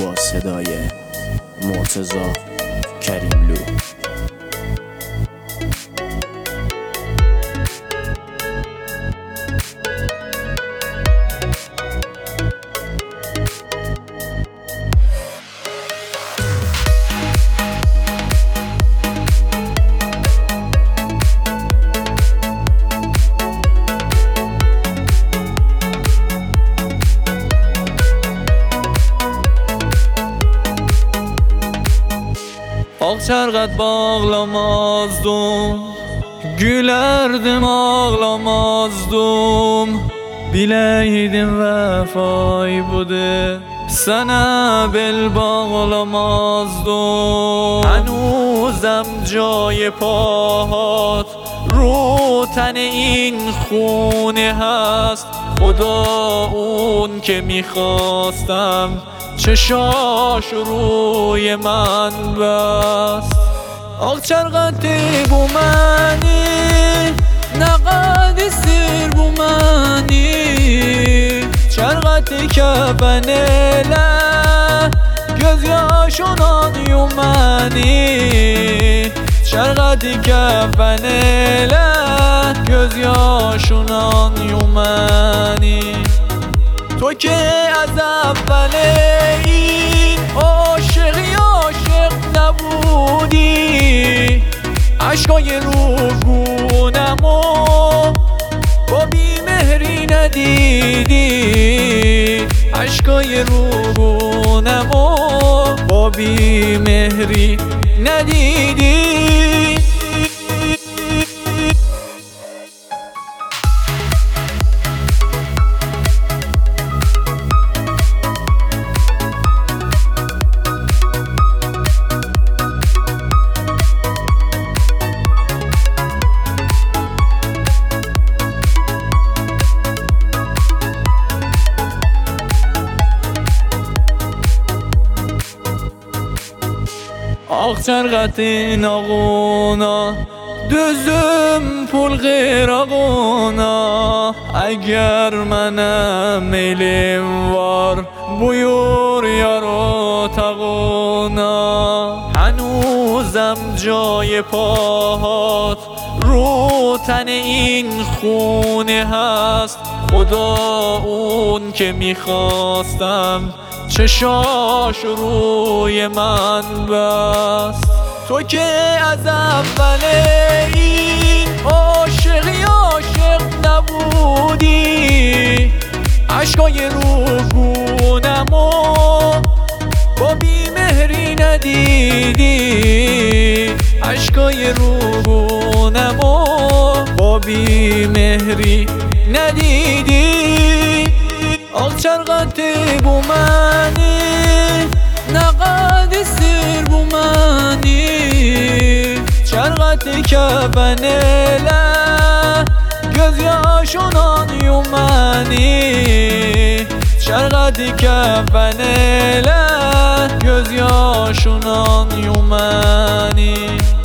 با صدای مرتضی کریملو. Ağçarqat bağlamazdım, gülerdim ağlamazdım. Bileydim vefay budur, sana bel bağlamazdım. Hanuzem جای پاهات رو تن این خونه هست. خدا اون که میخواستم چشاش روی من بست. آقچرقتی بو منی نقد سیر بو منی چرقتی کفنله gözyaşınan yumani çarqati kefenele gözyaşınan yumani. تو که از اول این عاشقی عاشق نبودی عشقای روگونمو با بیمهری ندیدی عشقای روگونمو با بیمهری ندیدی. Ağçarqatin ağuna düzüm pul qırağına. Əgər mənəm elim var buyur yar otağına. هنوزم جای پاهات رو تن این خونه هست. خدا اون که میخواستم چشاش روی من بست. تو که از اول این عاشقی عاشق نبودی عشقای روگونمو با بیمهری ندیدی عشقای روگونمو با بیمهری ندیدی. آقچرقتی بو منی نقد سیر بو منی چرقتی کفنله gözyaşınan yumani çرقتی کفنله gözyaşınan yumani.